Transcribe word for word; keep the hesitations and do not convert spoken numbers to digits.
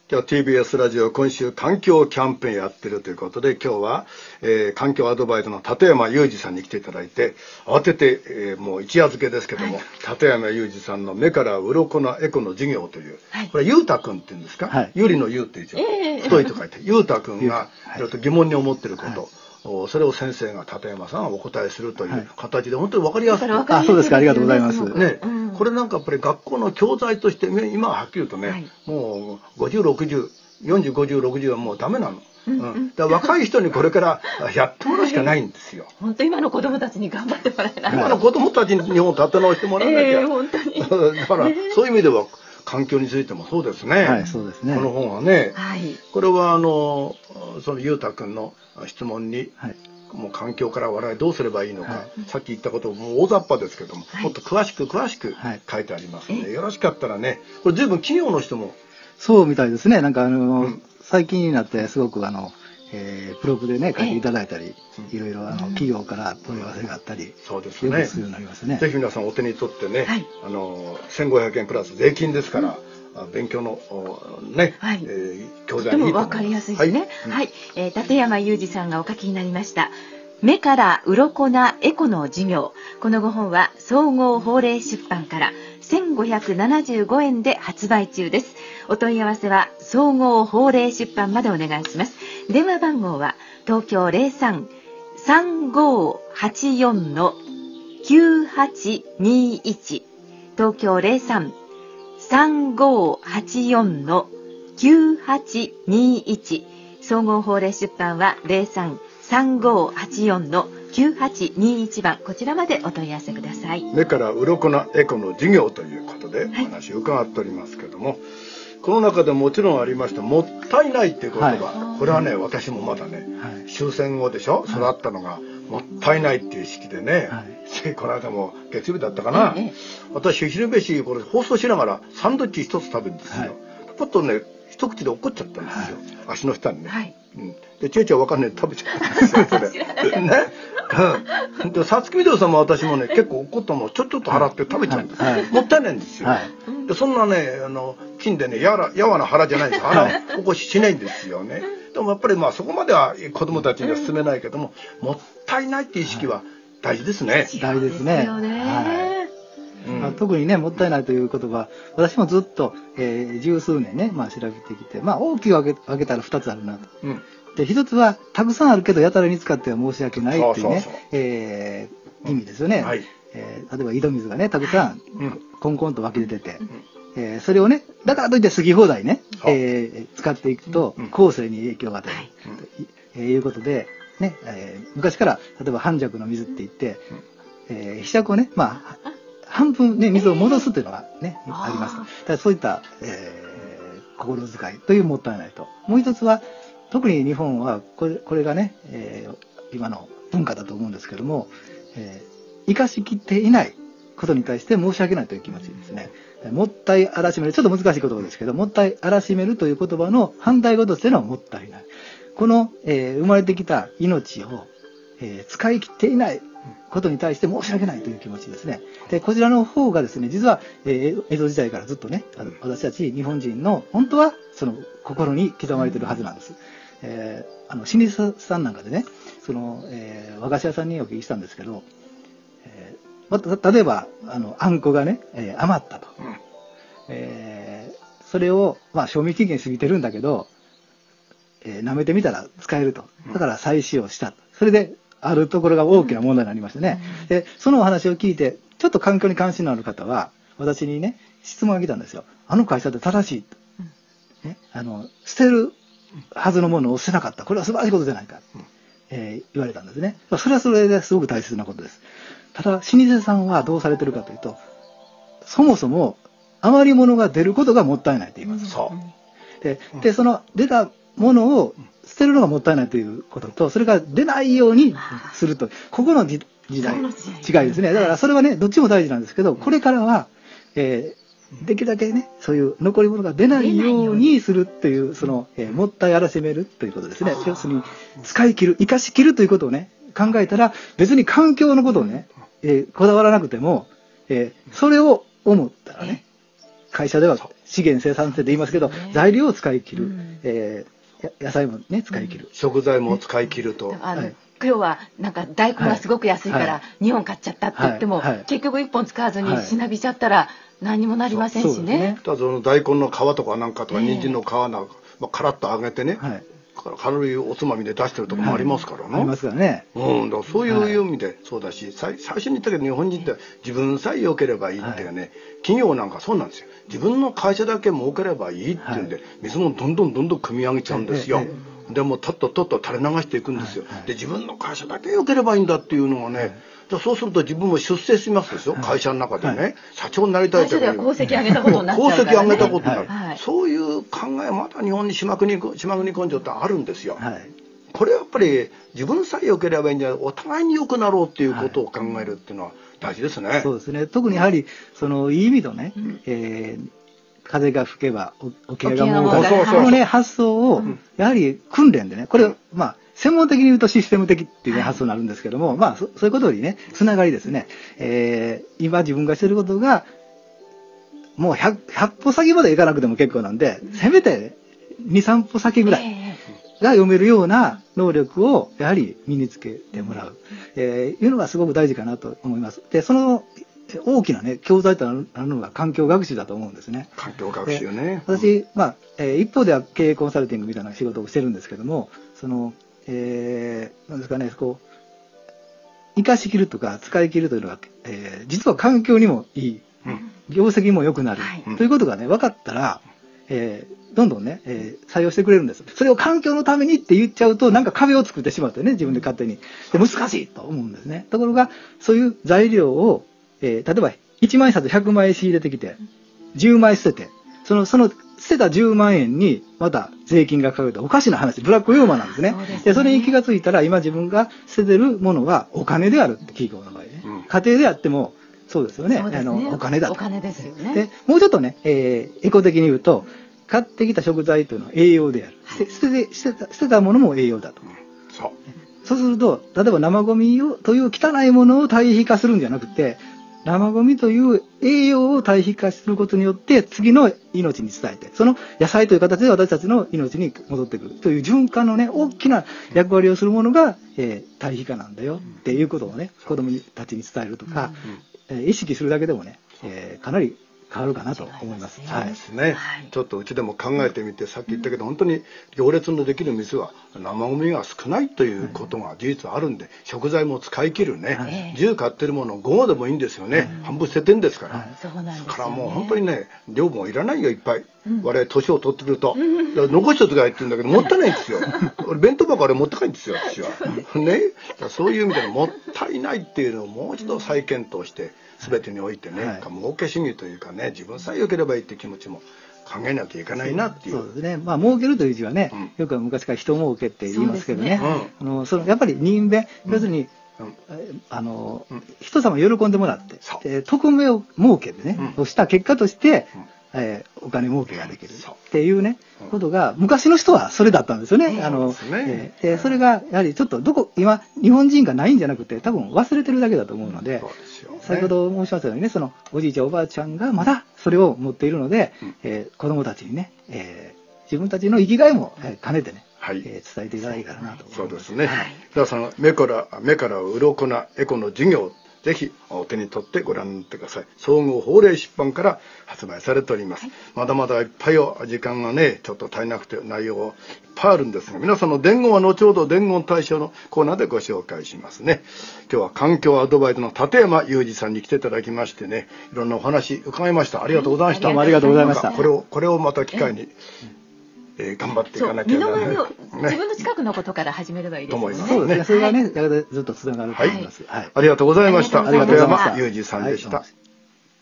今日 ティービーエス ラジオ今週環境キャンペーンやってるということで、今日は、えー、環境アドバイザーの立山裕二さんに来ていただいて、慌てて、えー、もう一夜漬けですけども、はい、立山裕二さんの目から鱗なエコの授業という、はい、これゆうたくんって言うんですか、はい、ゆりのゆうって言う、えー、太いと書いてゆうたくんがちょっと疑問に思ってること、はい、それを先生が立山さんはお答えするという形で本当に分かりやすく、はい、 あ、そうですか、ありがとうございます。 ね、うん、これなんかやっぱり学校の教材として今ははっきり言うとね、はい、もうごじゅう、ろくじゅう、よんじゅう、ごじゅう、ろくじゅうはもうダメなの。うんうん、だから若い人にこれからやってもらうしかないんですよ。 はい、本当今の子供たちに頑張ってもらえない。 今の子供たちに日本を立て直してもらわなきゃ。 えー、本当にだからそういう意味では環境についてもそうですね。 はい、そうですね。 この本はね、 はい、これはあのそのゆうたくんの質問に、はい、もう環境から我々どうすればいいのか、はい、さっき言ったこともう大雑把ですけども、はい、もっと詳しく詳しく書いてありますので、はい、よろしかったらね、これ随分企業の人もそうみたいですね。なんかあの、うん、最近になってすごくあの、えー、ブログでね書いていただいたり、えー、いろいろあの企業から問い合わせがあったり、 そうですね。 よくするようになりますね。 ぜひ皆さんお手に取ってね、はい、あのせんごひゃくえんプラス税金ですから。うん、勉強のね、はい、えー、教材にいいと思います。 とてもわかりやすいですね。はい、うん、はい、えー、立山裕二さんがお書きになりました目から鱗なエコの授業。このご本は総合法令出版からせんごひゃくななじゅうごえんで発売中です。お問い合わせは総合法令出版までお願いします。電話番号は東京 ゼロさん さんごはちよん きゅうはちにいち 東京 ゼロさん さんごはちよん きゅうはちにいち、総合法令出版は ゼロさん さんごはちよん きゅうはちにいち 番、こちらまでお問い合わせください。 目から鱗なエコの授業ということでお話を伺っておりますけども、はい、この中でもちろんありましたもったいないっていう言葉、はい、これはね私もまだね、はい、終戦後でしょ、育ったのが、はい、もったいないっていう意識でね、はい、この間も月曜日だったかな、ええ、私昼飯これ放送しながらサンドイッチ一つ食べるんですよ、はい、ちょっとね一口で落っこっちゃったんですよ、はい、足の下にね、はい、うん、でちえちゃんわかんないで食べちゃったんですよそれね、うん、でさつきみどりさんも私もね結構怒ったのをちょちょっと払って食べちゃうんです、はい、もったいないんですよ、はい、でそんなねあの金でねやわやわな腹じゃないんですよ、腹ここしないんですよね。でもやっぱりまあそこまでは子供たちには勧めないけども、もったいないっていう意識は大事ですね。 大事ですね。うん、まあ、特にねもったいないという言葉、私もずっと、えー、十数年ね、まあ、調べてきて、まあ、大きく分け、分けたらふたつあるなと、うん、で一つはたくさんあるけどやたらに使っては申し訳ないっていうね、えー、意味ですよね、うん、はい、えー、例えば井戸水がねたくさん、うん、コンコンと湧き出てて、うん、えー、それをねだからといって好き放題ね、えー、使っていくと、うん、後世に影響が出る、うん、と、えー、いうことで、ね、えー、昔から例えば半弱の水って言って、うん、えー、柄杓をねまあ半分ね水を戻すというのがね、えー、あります。だからそういった、えー、心遣いというもったいないと、もう一つは特に日本はこれ、これがね、えー、今の文化だと思うんですけども、えー、生かしきっていないことに対して申し訳ないという気持ちですね。もったいあらしめる、ちょっと難しい言葉ですけど、もったいあらしめるという言葉の反対語としてのもったいない。この、えー、生まれてきた命を、えー、使い切っていないことに対して申し訳ないという気持ちですね。でこちらの方がですね、実は、えー、江戸時代からずっとね、あの私たち日本人の本当はその心に刻まれているはずなんです。えー、あの老舗さんなんかでね、その、えー、和菓子屋さんにお聞きしたんですけど、えーま、例えばあのあんこがね、えー、余ったと、うん、えー、それを、まあ、賞味期限過ぎてるんだけど、えー、舐めてみたら使えると、だから再使用したと、それであるところが大きな問題になりましてね、うん、でそのお話を聞いてちょっと環境に関心のある方は私にね質問が来たんですよ。あの会社って正しいと、うん、ね、あの捨てるはずのものを捨てなかった、これは素晴らしいことじゃないか、うん、えー、言われたんですね。それはそれですごく大切なことです。ただ老舗さんはどうされてるかというと、そもそも余り物が出ることがもったいないと言います。 そう。 で、でその出たものを捨てるのがもったいないということと、それから出ないようにすると、ここの時代違いですね。だからそれはねどっちも大事なんですけど、これからは、えー、できるだけねそういう残り物が出ないようにするっていう、その、えー、もったいあらしめるということですね。要するに使い切る、生かし切るということをね考えたら、別に環境のことをね、えー、こだわらなくても、えー、それを思ったらね、 会社では資源生産性と言いますけど、材料を使い切る、えー、野菜もね使い切る、 食材も使い切ると。 あの、はい、今日はなんか大根がすごく安いからにほん買っちゃったって言っても、はいはい、結局いっぽん使わずにしなびちゃったら何にもなりませんしね。 ただその大根の皮とかなんかとか人参の皮なんか、まあ、カラッと揚げてね、はい、軽いおつまみで出してるとこもありますからね。 ありますからね。 うん、だからそういう意味でそうだし、最最初に言ったけど日本人って自分さえ良ければいいっていうね、はい、企業なんかそうなんですよ。自分の会社だけ儲ければいいっていうんで、はい、水もどんどんどんどん汲み上げちゃうんですよ。でもとっととっと垂れ流していくんですよ。で自分の会社だけ良ければいいんだっていうのはね、じゃそうすると自分も出世しますでしょ、はい、会社の中でね、はい、社長になりたいと会社では功績上げたことになっちゃうからね。 功績上げたことになる、 はい、 そういう考えまた日本に島国島国根性ってあるんですよ、はい、これやっぱり自分さえ良ければいいんじゃない、お互いに良くなろうっていうことを考えるっていうのは大事ですね、はい、 そうですね。特にやはりそのいい意味のね、うん、えー風が吹けば桶がもうこのね発想をやはり訓練でね、これまあ専門的に言うとシステム的っていう、ね、発想になるんですけども、まあそそういうことよりねつながりですね、えー、今自分がしてることがもう ひゃく, ひゃく歩先まで行かなくても結構なんで、せめてにさん歩先ぐらいが読めるような能力をやはり身につけてもらう、えー、いうのがすごく大事かなと思います。でその大きなね教材となるのが環境学習だと思うんですね。 環境学習ね。 私、まあ、えー、一方では経営コンサルティングみたいな仕事をしてるんですけども、その、えー、なんですかね、こう生かしきるとか使い切るというのが、えー、実は環境にもいい、うん、業績も良くなる、はい、ということがね分かったら、えー、どんどんね、えー、採用してくれるんです。それを環境のためにって言っちゃうとなんか壁を作ってしまってね、自分で勝手にで難しいと思うんですね。ところがそういう材料をえー、例えばいちまん円札ひゃくまん円仕入れてきてじゅうまい捨てて、そのその捨てたじゅうまん円にまた税金がかかるとおかしな話、ブラックユーモアなんですね。 そうですね。でそれに気がついたら今自分が捨ててるものはお金であるって企業の場合ね、うん、家庭であってもそうですよね。そうですね、あのお金だと。 お金ですよね。 でもうちょっとね、えー、エコ的に言うと買ってきた食材というのは栄養である、はい、捨てて捨てた捨てたものも栄養だと、うん、そうそうすると例えば生ゴミをという汚いものを対比化するんじゃなくて、生ゴミという栄養を対比化することによって次の命に伝えて、その野菜という形で私たちの命に戻ってくるという循環のね大きな役割をするものが、えー、対比化なんだよっていうことをね子どもたちに伝えるとか、うんうん、えー、意識するだけでもね、えー、かなり変わるかなと思います。 そうですね、はい、ちょっとうちでも考えてみて、さっき言ったけど本当に行列のできる店は生ゴミが少ないということが事実あるんで、食材も使い切るね、はい、じゅう買ってるものごでもいいんですよね、はい、半分捨ててんですから、はい、そうなんですよね。だからもう本当にね量もいらないよいっぱい、うん、我々年を取ってくると、うん、残しとつがいって言うんだけどもったいないんですよ俺弁当箱あれ持って帰るんですよ私はね、そういう意味でもったいないっていうのをもう一度再検討して全てにおいてね、はい、儲け主義というかね、自分さえ良ければいいっていう気持ちも考えなきゃいけないなっていう。 そうですね。まあ儲けるという字はね、うん、よくは昔から人儲けって言いますけどね。ね、うん、あのそのやっぱり人弁、要するに、うん、あの、うん、人様喜んでもらって、で匿名を儲けてね、うん、した結果として、うんえー、お金儲けができるっていうね、うん、ことが昔の人はそれだったんですよね。うん、あの、ねえー、それがやはりちょっとどこ今日本人がないんじゃなくて多分忘れてるだけだと思うので。先ほど申しましたようにね、そのおじいちゃんおばあちゃんがまだそれを持っているので、うんえー、子どもたちにね、えー、自分たちの生きがいも、えー、兼ねてね、はいえー、伝えていただけたらなと思います。 そうですね。はい、皆さん目から目から鱗なエコの授業ぜひお手に取ってご覧になってください。総合法令出版から発売されております。はい、まだまだいっぱい時間がねちょっと足りなくて内容いっぱいあるんですが、皆さんの伝言は後ほど伝言大賞のコーナーでご紹介しますね。今日は環境アドバイザーの立山裕二さんに来ていただきましてね、いろんなお話伺いました。ありがとうございました。 はい、ありがとうございました。 これをこれをまた機会に。えー、頑張っていかなきゃいけない、ね、 身の回りの自分の近くのことから始めればいいですね。 そうですね。それがね、はい、ずっとつながると思います。 はいはい、ありがとうございました。立山裕二さんでした。はい